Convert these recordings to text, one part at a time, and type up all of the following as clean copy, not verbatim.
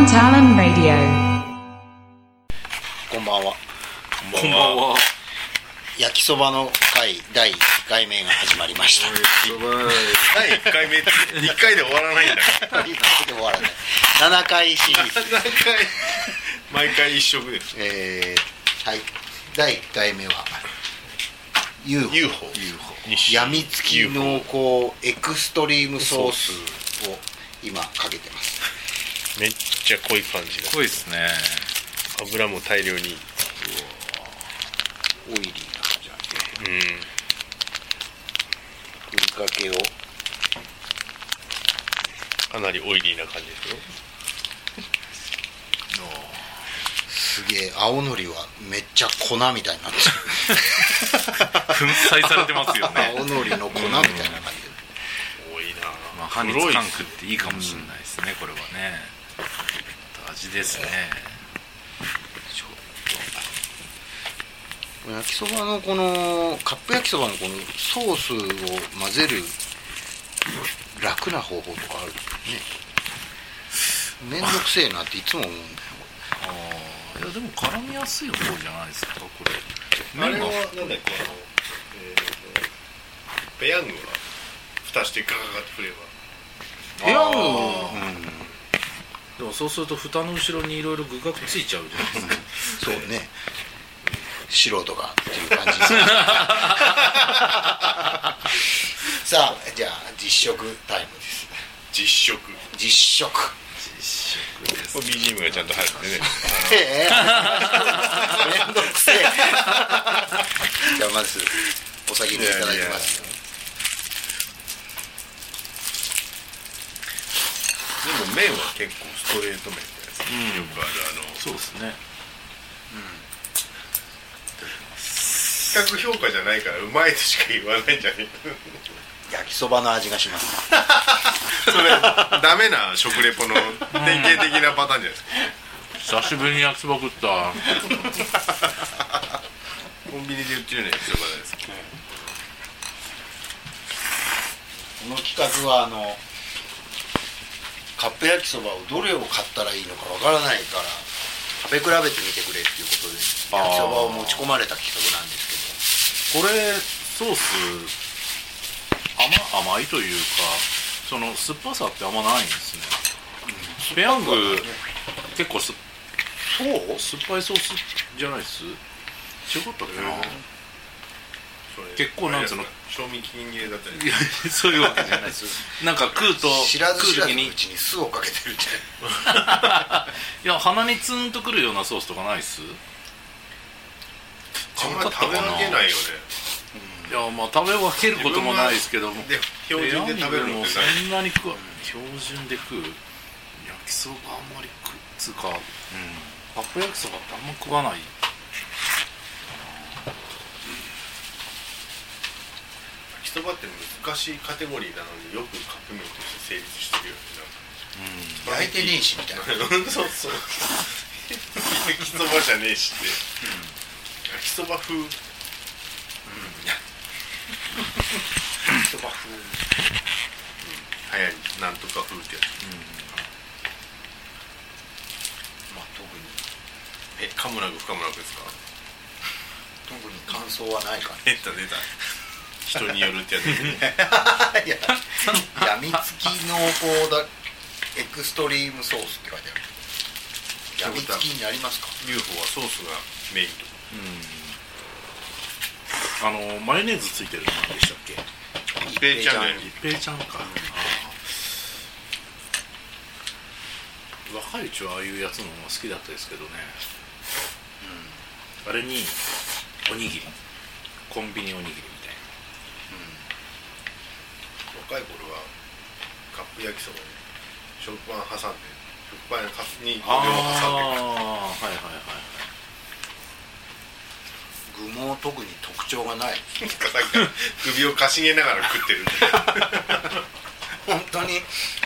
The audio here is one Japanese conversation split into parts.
Talon Radio。 こんばんは。 こんばんは。 焼きそばの会第1回目が始まりました。 第1回目って1回で終わらないんだから 1回で終わらない。7回シリーズ。 7回毎回一食です。 はい。第1回目は UFO やみつき濃厚エクストリームソースを今かけてます。 めっちゃ濃い感じだ。 濃いですね。 油も大量に。 オイリーな感じなんで、ふりかけをかなりオイリーな感じですよ。 すげえ。青のりはめっちゃ粉みたいになって粉砕されてますよね。 青のりの粉みたいな感じで、 多いな。 まあ、歯につかんくっていいかもしれないですね、これはね。味ですね。 焼きそばのこのカップ焼きそばのこのソースを混ぜる楽な方法とかあるね。めんどくせえなっていつも思うんだよ。 いやでも絡みやすい方じゃないですかこれ。 あれはなんだっけ、ペヤングは蓋してガガガって振れば。 ペヤングでもそうすると蓋の後ろにいろいろ具がくっついちゃうじゃないですか。 そうね。素人がっていう感じですさあじゃあ実食タイムです。 実食です。 これ BGM がちゃんと入ってね。 めんどくせえじゃあまずお先にいただきます。 でも麺は結構ストレート麺じゃないですか。よくあるそうですね。 比較評価じゃないからうまいとしか言わないんじゃない焼きそばの味がします。 それダメな食レポの典型的なパターンじゃないですか。 久しぶりに焼きそば食った。 コンビニで売ってるような焼きそばですけど、 この企画はカップ焼きそばをどれを買ったらいいのかわからないから食べ比べてみてくれっていうことで焼きそばを持ち込まれた企画なんですこれソース甘いというかその酸っぱさってあんまないんですね。ペヤング結構そう酸っぱいソースじゃないです。違ったっけな。結構なんつうの賞味期限切れだったり。 いやそういうわけじゃないです。なんか食うと知らず知らずのにうちに酢をかけてるんじいや鼻にツンとくるようなソースとかないっす。 あんまり食べ分けないよね。 いやまあ食べ分けることもないですけども、 で標準で食べるのってそんなに標準で食う焼きそばあんまりつうか、カップ焼きそばってあんま食わない。 焼きそばって難しいカテゴリーなのによくカップ麺として成立してるよね。 ゃん。焼いてねえしみたいな。 そうそう焼きそばじゃねえしって、焼きそば風、 焼きそば風。 流行りなんとか風ってやつ。 まあ特に可もなく不可もなくですか。 特に感想はないか出た人によるってやつですね。 いややみつき濃厚だエクストリームソースって書いてある。やみつきになりますか。 UFO はソースがメインと。 マヨネーズついてるの何でしたっけ。 一平ちゃんね。 一平ちゃんか。若いうちはああいうやつの方が好きだったですけどね。あれにおにぎり、コンビニおにぎりみたい若い頃はカップ焼きそばに食パン挟んで食パンに5秒挟んで具も特に特徴がない。 首をかしげながら食ってる本当に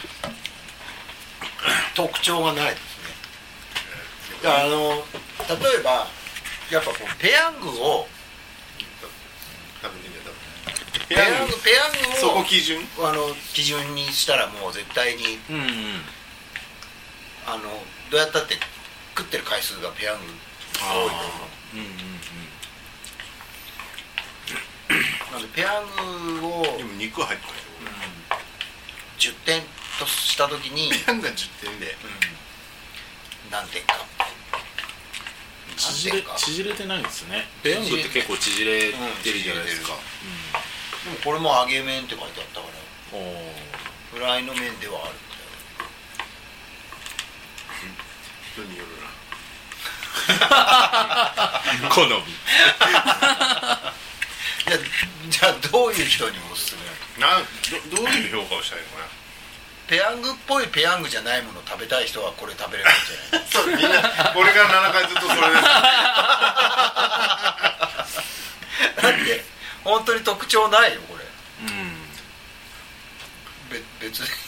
特徴がないですね。いや例えばやっぱこうペヤングをペヤングをそこ基準基準にしたらもう絶対にどうやったって食ってる回数がペヤング多いと思う。なんでペヤングをでも肉入ってますよ、 10点とした時にペヤングが10点で、 何点か縮れてないんですよね。ペヤングって結構縮れてるじゃないですか。 でもこれも揚げ麺って書いてあったからフライの麺ではあるみ人によるな好み。 じゃあどういう人におすすめなの？ どういう評価をしたいのかな。 ペヤングっぽいペヤングじゃないものを食べたい人はこれ食べればいいんじゃない？ そうみんなこれから7回ずっとそれですだって本当に特徴ないよこれ。別に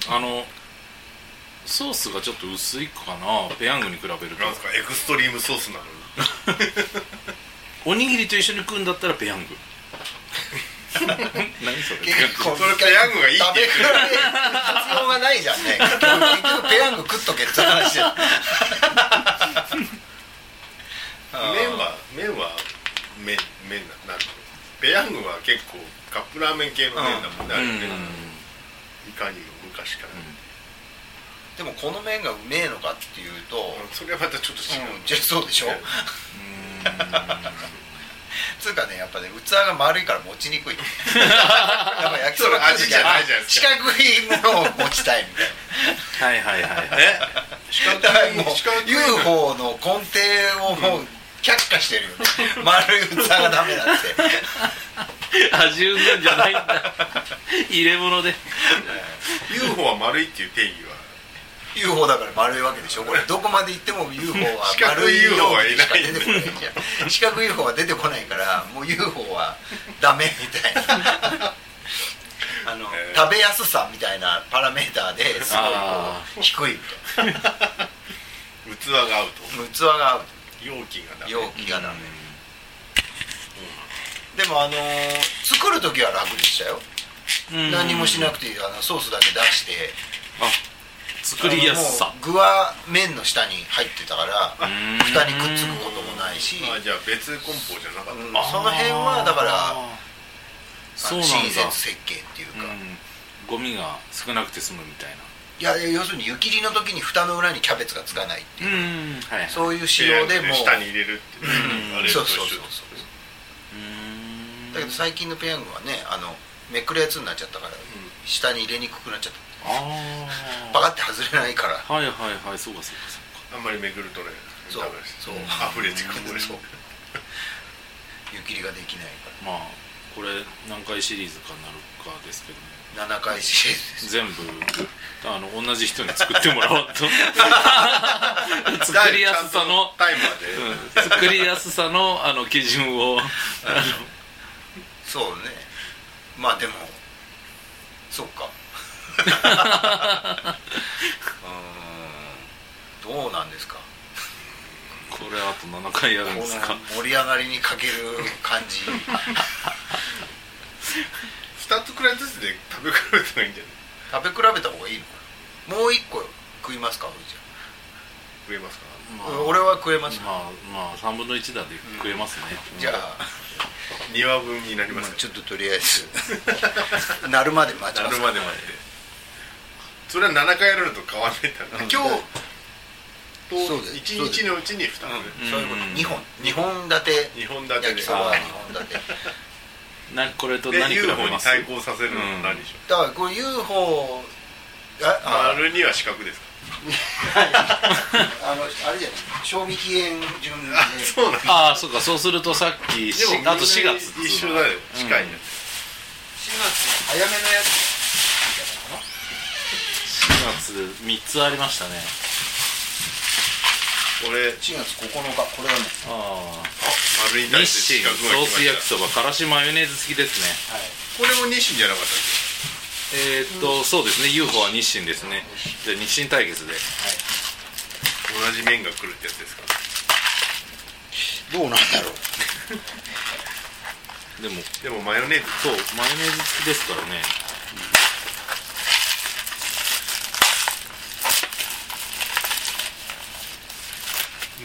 ソースがちょっと薄いかな、ペヤングに比べると。 なんですか、エクストリームソースなのにおにぎりと一緒に食うんだったらペヤング。何それ。 結構それペヤングがいいって食べ比べ必要がないじゃんね。結局ペヤング食っとけって話じゃん。 麺は麺なんだろう。ペヤングは結構カップラーメン系の麺だもんね、あれね。いかにも昔から、 でもこの麺がうめえのかっていうと、 それはまたちょっと違う、 じゃあそうでしょ。つうかね、やっぱね、器が丸いから持ちにくい。やっぱ焼きそば味じゃないじゃないですか。 四角いものを持ちたいみたいな。 はい四角いもう UFO の根底をもう却下してるよね。丸い器がダメだって。 味うんなんじゃないんだ。入れ物で。 UFO は丸いっていう定義は UFO だから丸いわけでしょ。これどこまで行っても UFO は丸い UFO はいないしか出てこないじゃん。四角い UFO は出てこないからもう UFO はダメみたいな。食べやすさみたいなパラメーターですごい低いみたいな。 器が合うと、 器が合う、 容器がダメ、 容器がダメ。でも作る時は楽でしたよ。何もしなくていい。ソースだけ出して、 作りやすさ。 もう具は麺の下に入ってたから蓋にくっつくこともないし、 じゃあ別梱包じゃなかった、 その辺はだからそうなんだ。 親切設計っていうか、 ゴミが少なくて済むみたいな。 いや要するに湯切りの時に蓋の裏にキャベツがつかないっていう、 はい、 そういう仕様でもう下に入れるっていう、 そうだけど最近のペヤングはねめくるやつになっちゃったから、下に入れにくくなっちゃった。バカって外れないから。 はいはいはい、そうかそうかそうか。 あんまりめくるとね、 そう溢れてくる。 そう湯切りができないから。まあこれ何回シリーズかになるかですけども、 7回シリーズです。 全部同じ人に作ってもらおうと。作りやすさのタイマーで、 作りやすさの基準をそうね。まあでもそうか。どうなんですか。 これあと7回やるんですか。 盛り上がりにかける感じ。 2つくらいずつで食べ比べたらいいんじゃない。 食べ比べた方がいいのかな。もう1個食いますか。 食えますか。 俺は食えます。 まあ3分の1だで食えますね。 じゃあ 2話分になります、 ちょっととりあえず鳴るまで待ちます。 鳴るまで待って。それは7回やるのと変わんないから、今日と1日のうちに2つ、 そういうこと。2本立て焼きそば2本立て。 これと何比べます？ UFO に対抗させるのは何でしょう。 だからこれ UFO 丸には四角ですか。 あれじゃない、賞味期限順で。 そうなんです。 そうか。そうするとさっきあと4月一緒だよ、近いね。 4月早めのやつ。 4月3つありましたね。 これ 4月9日、これはね。 丸に対して日清四角がソース焼きそばからしマヨネーズ付きですね。 これも日清じゃなかったっそうですね。 UFO は日清ですね。じゃあ日清対決で、 け。同じ麺が来るってやつですか。 どうなんだろう。 でもマヨネーズ、 そうマヨネーズ付きですからね。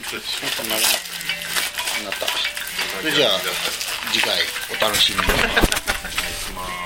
なった。それじゃあ次回お楽しみに。お願いします。